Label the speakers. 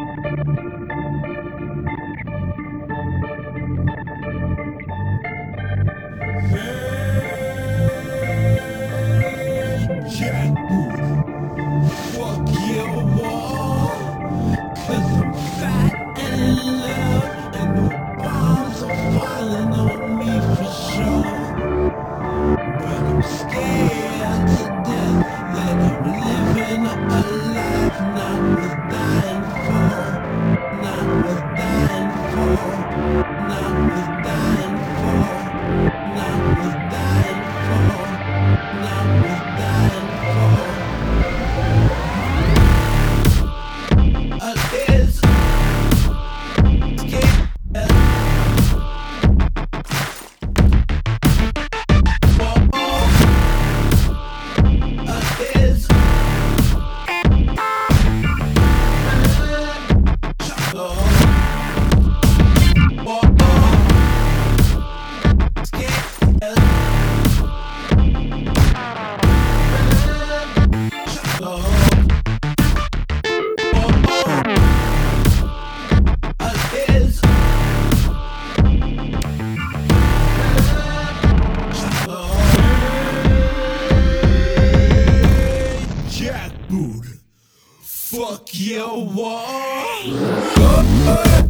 Speaker 1: Jackboot, fuck your wall. 'Cause I'm fat and in love, and the bombs are falling on me for sure. But I'm scared to death that I'm living a life not worth dying for. Not worth dying for. Not worth dying for. Not worth dying for. Not worth dying for. Is scared. Is Jackboot, fuck your wall.